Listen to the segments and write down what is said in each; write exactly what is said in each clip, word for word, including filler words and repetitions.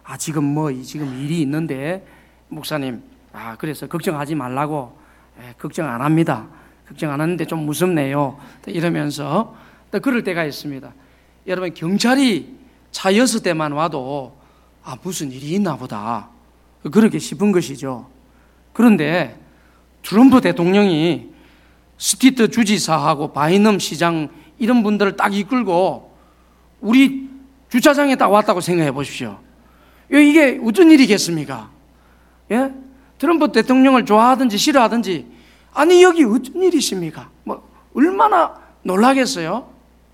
아 지금 뭐 지금 일이 있는데 목사님 아 그래서 걱정하지 말라고 에, 걱정 안 합니다. 걱정 안 하는데 좀 무섭네요. 이러면서 또 그럴 때가 있습니다. 여러분 경찰이 차 여섯 대만 와도 아 무슨 일이 있나 보다 그렇게 싶은 것이죠. 그런데 트럼프 대통령이 스티트 주지사하고 바이넘 시장 이런 분들을 딱 이끌고 우리 주차장에 딱 왔다고 생각해 보십시오. 이게 어떤 일이겠습니까? 예? 트럼프 대통령을 좋아하든지 싫어하든지 아니 여기 어떤 일이십니까? 뭐 얼마나 놀라겠어요?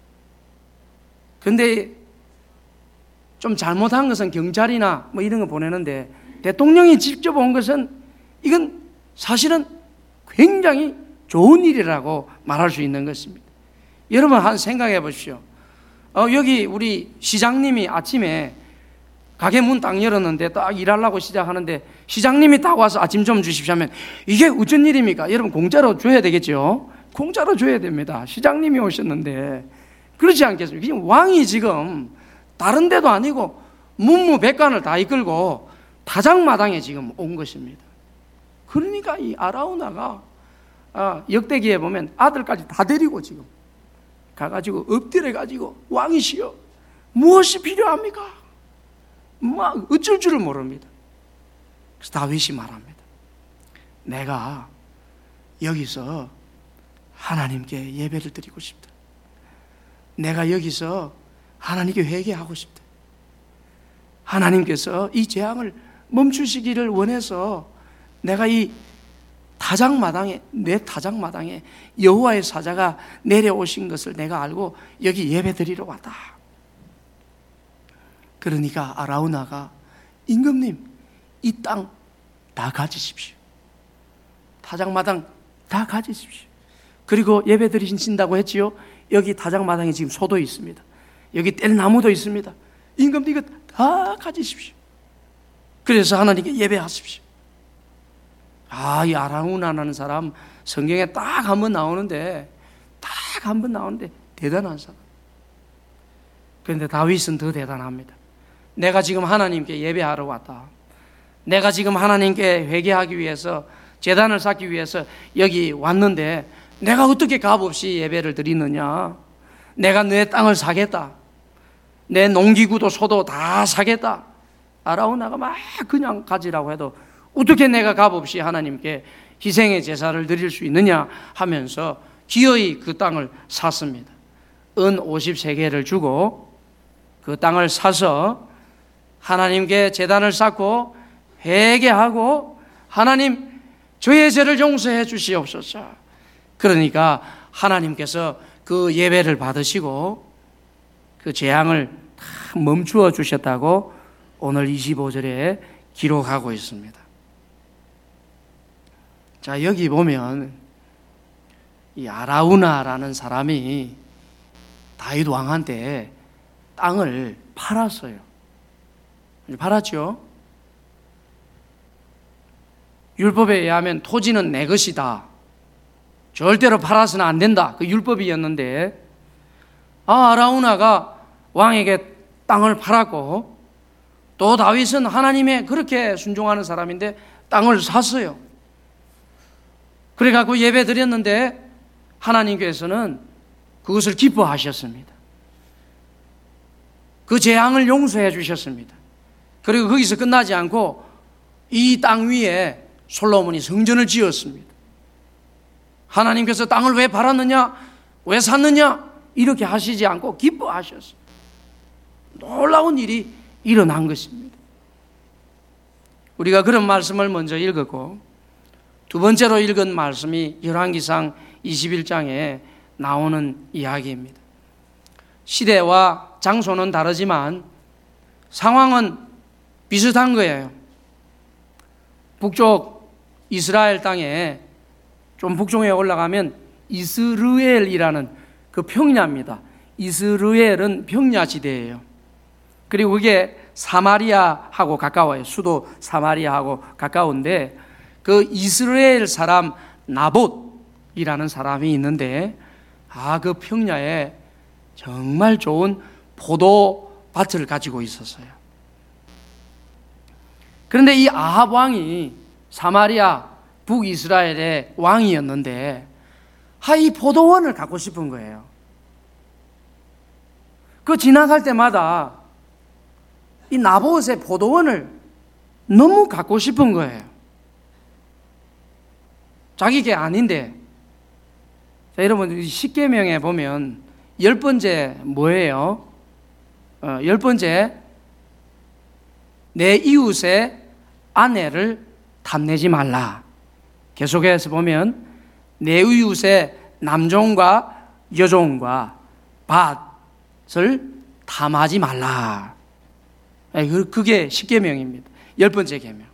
근데 좀 잘못한 것은 경찰이나 뭐 이런 거 보내는데 대통령이 직접 온 것은 이건 사실은 굉장히 좋은 일이라고 말할 수 있는 것입니다. 여러분 한 생각해 보십시오. 어, 여기 우리 시장님이 아침에 가게 문 딱 열었는데 딱 일하려고 시작하는데 시장님이 딱 와서 아침 좀 주십시오 하면 이게 어쩐 일입니까? 여러분 공짜로 줘야 되겠죠? 공짜로 줘야 됩니다. 시장님이 오셨는데 그렇지 않겠습니까? 지금 왕이 지금 다른 데도 아니고 문무백관을 다 이끌고 타작마당에 지금 온 것입니다. 그러니까 이 아라우나가 아, 역대기에 보면 아들까지 다 데리고 지금 가가지고 엎드려가지고 왕이시여 무엇이 필요합니까? 막 어쩔 줄을 모릅니다. 그래서 다윗이 말합니다. 내가 여기서 하나님께 예배를 드리고 싶다. 내가 여기서 하나님께 회개하고 싶다. 하나님께서 이 재앙을 멈추시기를 원해서 내가 이 타작마당에 내 타작마당에 여호와의 사자가 내려오신 것을 내가 알고 여기 예배드리러 왔다. 그러니까 아라우나가 임금님 이 땅 다 가지십시오. 타작마당 다 가지십시오. 그리고 예배드리신다고 했지요. 여기 타작마당에 지금 소도 있습니다. 여기 뗄나무도 있습니다. 임금님 이거 다 가지십시오. 그래서 하나님께 예배하십시오. 아, 이 아라우나라는 사람 성경에 딱 한 번 나오는데 딱 한 번 나오는데 대단한 사람. 그런데 다윗은 더 대단합니다. 내가 지금 하나님께 예배하러 왔다. 내가 지금 하나님께 회개하기 위해서 제단을 쌓기 위해서 여기 왔는데 내가 어떻게 값없이 예배를 드리느냐. 내가 내 땅을 사겠다. 내 농기구도 소도 다 사겠다. 아라우나가 막 그냥 가지라고 해도 어떻게 내가 값없이 하나님께 희생의 제사를 드릴 수 있느냐 하면서 기어이 그 땅을 샀습니다. 은 오십세 개를 주고 그 땅을 사서 하나님께 제단을 쌓고 회개하고 하나님 저의 죄를 용서해 주시옵소서. 그러니까 하나님께서 그 예배를 받으시고 그 재앙을 다 멈추어 주셨다고 오늘 이십오 절에 기록하고 있습니다. 자, 여기 보면 이 아라우나라는 사람이 다윗 왕한테 땅을 팔았어요. 팔았죠? 율법에 의하면 토지는 내 것이다. 절대로 팔아서는 안 된다. 그 율법이었는데 아, 아라우나가 왕에게 땅을 팔았고 또 다윗은 하나님의 그렇게 순종하는 사람인데 땅을 샀어요. 그래갖고 예배 드렸는데 하나님께서는 그것을 기뻐하셨습니다. 그 재앙을 용서해 주셨습니다. 그리고 거기서 끝나지 않고 이 땅 위에 솔로몬이 성전을 지었습니다. 하나님께서 땅을 왜 팔았느냐, 왜 샀느냐 이렇게 하시지 않고 기뻐하셨어요. 놀라운 일이 일어난 것입니다. 우리가 그런 말씀을 먼저 읽었고 두 번째로 읽은 말씀이 열왕기상 이십일 장에 나오는 이야기입니다. 시대와 장소는 다르지만 상황은 비슷한 거예요. 북쪽 이스라엘 땅에 좀 북쪽에 올라가면 이스르엘이라는 그 평야입니다. 이스르엘은 평야지대예요. 그리고 그게 사마리아하고 가까워요. 수도 사마리아하고 가까운데 그 이스라엘 사람 나봇이라는 사람이 있는데 아, 그 평야에 정말 좋은 포도밭을 가지고 있었어요. 그런데 이 아합 왕이 사마리아 북이스라엘의 왕이었는데 하, 이 포도원을 갖고 싶은 거예요. 그 지나갈 때마다 이 나봇의 포도원을 너무 갖고 싶은 거예요. 자기 게 아닌데. 자, 여러분 십계명에 보면 열 번째 뭐예요? 어, 열 번째, 내 이웃의 아내를 탐내지 말라. 계속해서 보면 내 이웃의 남종과 여종과 밭을 탐하지 말라. 그게 십계명입니다. 열 번째 계명.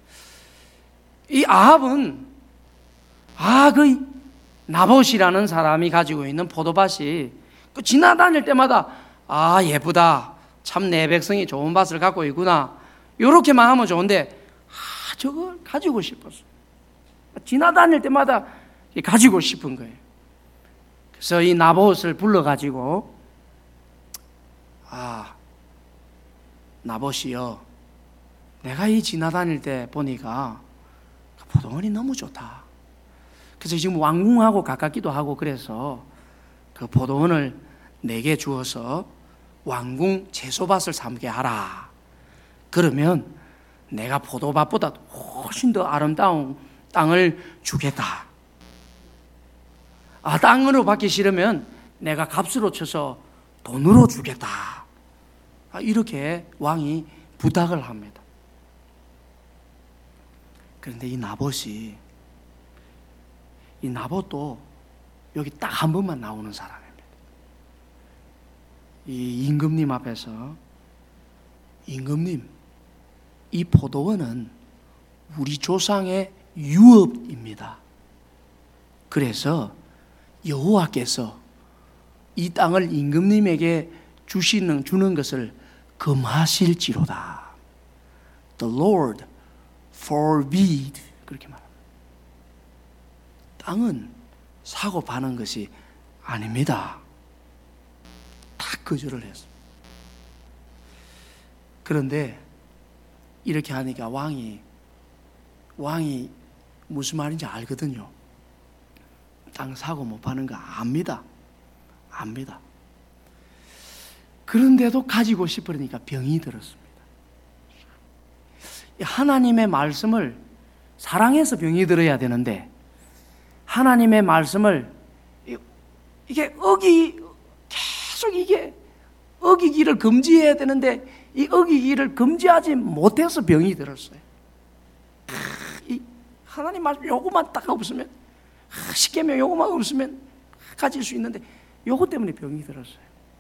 이 아합은 아, 그 나봇이라는 사람이 가지고 있는 포도밭이 그 지나다닐 때마다 아, 예쁘다. 참 내 백성이 좋은 밭을 갖고 있구나. 요렇게만 하면 좋은데 아, 저걸 가지고 싶었어. 지나다닐 때마다 가지고 싶은 거예요. 그래서 이 나봇을 불러가지고 아, 나봇이여, 내가 이 지나다닐 때 보니까 그 포도원이 너무 좋다. 그래서 지금 왕궁하고 가깝기도 하고 그래서 그 포도원을 내게 주어서 왕궁 채소밭을 삼게 하라. 그러면 내가 포도밭보다 훨씬 더 아름다운 땅을 주겠다. 아, 땅으로 받기 싫으면 내가 값으로 쳐서 돈으로 주겠다. 아, 이렇게 왕이 부탁을 합니다. 그런데 이 나봇이 이 나봇도 여기 딱 한 번만 나오는 사람입니다. 이 임금님 앞에서 임금님, 이 포도원은 우리 조상의 유업입니다. 그래서 여호와께서 이 땅을 임금님에게 주시는 주는 것을 금하실지로다. The Lord forbid. 그렇게 말합니다. 땅은 사고 파는 것이 아닙니다. 딱 거절을 했습니다. 그런데 이렇게 하니까 왕이 왕이 무슨 말인지 알거든요. 땅 사고 못 파는 거 압니다. 압니다. 그런데도 가지고 싶으니까 병이 들었습니다. 하나님의 말씀을 사랑해서 병이 들어야 되는데 하나님의 말씀을 이게 어기 계속 이게 어기기를 금지해야 되는데 이 어기기를 금지하지 못해서 병이 들었어요. 이 하나님 말씀 요거만 딱 없으면 십계명 요거만 없으면 가질 수 있는데 요거 때문에 병이 들었어요.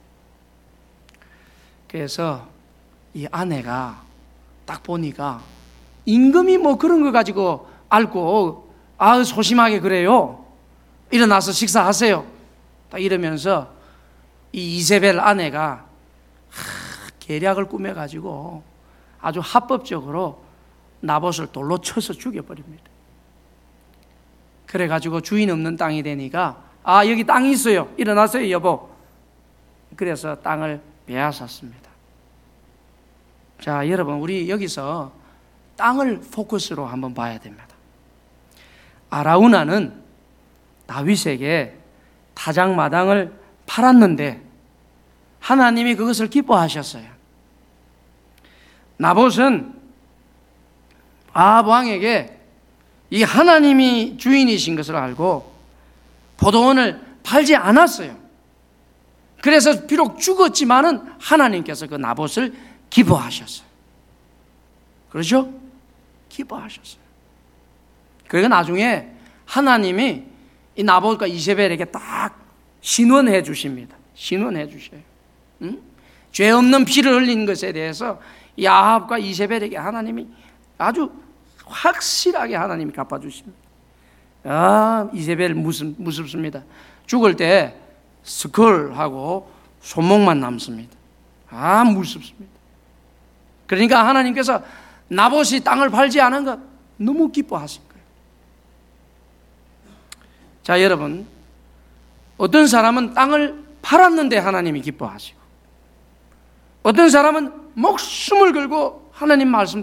그래서 이 아내가 딱 보니까 임금이 뭐 그런 거 가지고 앓고 아 소심하게 그래요. 일어나서 식사하세요. 딱 이러면서 이 이세벨 아내가 하, 계략을 꾸며가지고 아주 합법적으로 나봇을 돌로 쳐서 죽여버립니다. 그래가지고 주인 없는 땅이 되니까 아 여기 땅이 있어요. 일어나세요 여보. 그래서 땅을 빼앗았습니다. 자 여러분 우리 여기서 땅을 포커스로 한번 봐야 됩니다. 아라우나는 다윗에게 타작마당을 팔았는데 하나님이 그것을 기뻐하셨어요. 나봇은 아합 왕에게 이 하나님이 주인이신 것을 알고 포도원을 팔지 않았어요. 그래서 비록 죽었지만은 하나님께서 그 나봇을 기뻐하셨어요. 그렇죠? 기뻐하셨어요. 그러니까 나중에 하나님이 이 나봇과 이세벨에게 딱 신원해 주십니다. 신원해 주셔요. 응? 죄 없는 피를 흘린 것에 대해서 이 아합과 이세벨에게 하나님이 아주 확실하게 하나님이 갚아주십니다. 아, 이세벨 무섭, 무섭습니다. 죽을 때 스컬하고 손목만 남습니다. 아, 무섭습니다. 그러니까 하나님께서 나봇이 땅을 팔지 않은 것 너무 기뻐하신 거예요. 자, 여러분, 어떤 사람은 땅을 팔았는데 하나님이 기뻐하시고, 어떤 사람은 목숨을 걸고 하나님 말씀